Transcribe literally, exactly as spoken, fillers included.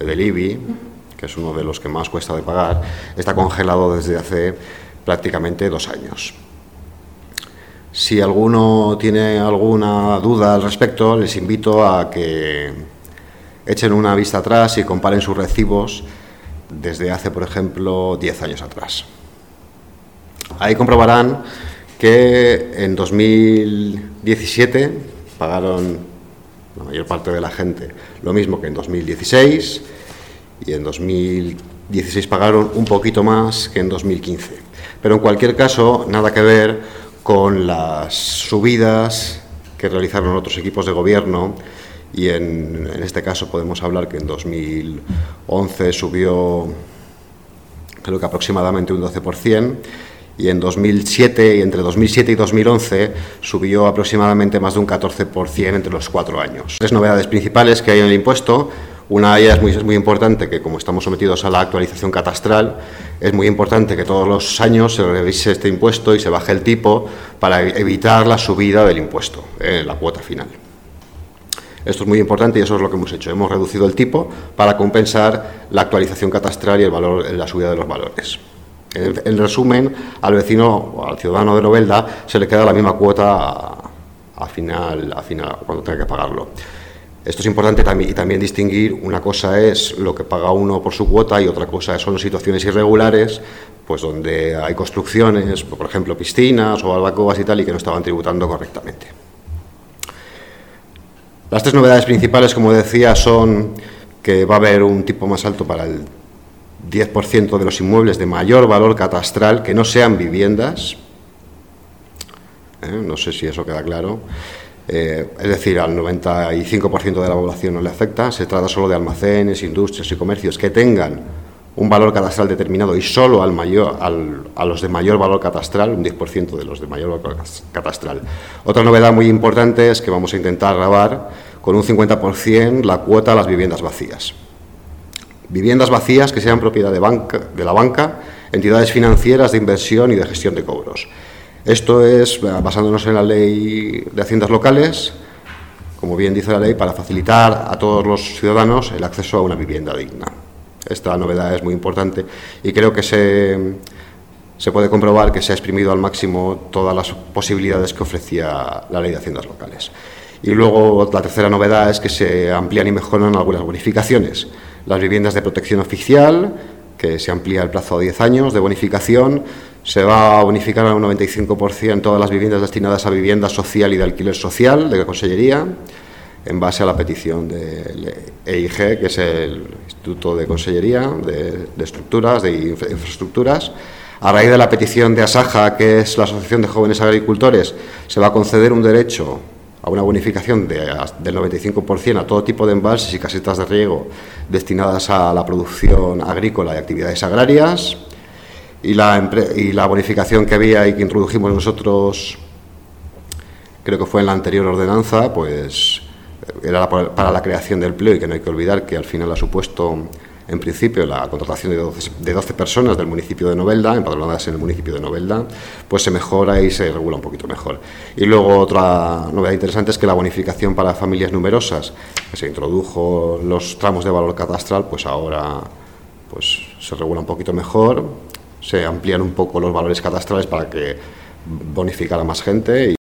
del I B I, que es uno de los que más cuesta de pagar, está congelado desde hace prácticamente dos años. Si alguno tiene alguna duda al respecto, les invito a que echen una vista atrás y comparen sus recibos desde hace, por ejemplo, diez años atrás. Ahí comprobarán que en dos mil diecisiete pagaron la mayor parte de la gente lo mismo que en dos mil dieciséis y en dos mil dieciséis pagaron un poquito más que en dos mil quince. Pero en cualquier caso, nada que ver con las subidas que realizaron otros equipos de gobierno. Y en, en este caso podemos hablar que en dos mil once subió, creo que aproximadamente un doce por ciento, y en dos mil siete, y entre dos mil siete y dos mil once subió aproximadamente más de un catorce por ciento entre los cuatro años. Tres novedades principales que hay en el impuesto. Una de ellas es muy, es muy importante, que como estamos sometidos a la actualización catastral, es muy importante que todos los años se revise este impuesto y se baje el tipo para evitar la subida del impuesto en la cuota final. Esto es muy importante y eso es lo que hemos hecho. Hemos reducido el tipo para compensar la actualización catastral y el valor, la subida de los valores. En, en resumen, al vecino o al ciudadano de Novelda se le queda la misma cuota a, a, final, a final, cuando tenga que pagarlo. Esto es importante también, y también distinguir, una cosa es lo que paga uno por su cuota y otra cosa son situaciones irregulares, pues donde hay construcciones, por ejemplo piscinas o barbacoas y tal, y que no estaban tributando correctamente. Las tres novedades principales, como decía, son que va a haber un tipo más alto para el diez por ciento de los inmuebles de mayor valor catastral que no sean viviendas. ¿Eh? No sé si eso queda claro. Eh, es decir, al noventa y cinco por ciento de la población no le afecta. Se trata solo de almacenes, industrias y comercios que tengan un valor catastral determinado y solo al mayor, al, a los de mayor valor catastral, un diez por ciento de los de mayor valor catastral. Otra novedad muy importante es que vamos a intentar gravar con un cincuenta por ciento la cuota a las viviendas vacías. Viviendas vacías que sean propiedad de, banca, de la banca, entidades financieras de inversión y de gestión de cobros. Esto es basándonos en la ley de haciendas locales, como bien dice la ley, para facilitar a todos los ciudadanos el acceso a una vivienda digna. Esta novedad es muy importante y creo que se, se puede comprobar que se ha exprimido al máximo todas las posibilidades que ofrecía la ley de haciendas locales. Y luego la tercera novedad es que se amplían y mejoran algunas bonificaciones. Las viviendas de protección oficial, que se amplía el plazo a diez años de bonificación, se va a bonificar a un noventa y cinco por ciento todas las viviendas destinadas a vivienda social y de alquiler social de la Consellería, en base a la petición del E I G, que es el Instituto de Consellería de, de Estructuras, de infra, Infraestructuras. A raíz de la petición de ASAJA, que es la Asociación de Jóvenes Agricultores, se va a conceder un derecho a una bonificación de, del noventa y cinco por ciento a todo tipo de embalses y casetas de riego destinadas a la producción agrícola y actividades agrarias. Y la, y la bonificación que había y que introdujimos nosotros, creo que fue en la anterior ordenanza, pues era para la creación del empleo, y que no hay que olvidar que al final ha supuesto, en principio, la contratación de doce, de doce personas del municipio de Novelda, empadronadas en el municipio de Novelda, pues se mejora y se regula un poquito mejor. Y luego otra novedad interesante es que la bonificación para familias numerosas, que se introdujo los tramos de valor catastral, pues ahora pues se regula un poquito mejor, se amplían un poco los valores catastrales para que bonificara más gente. Y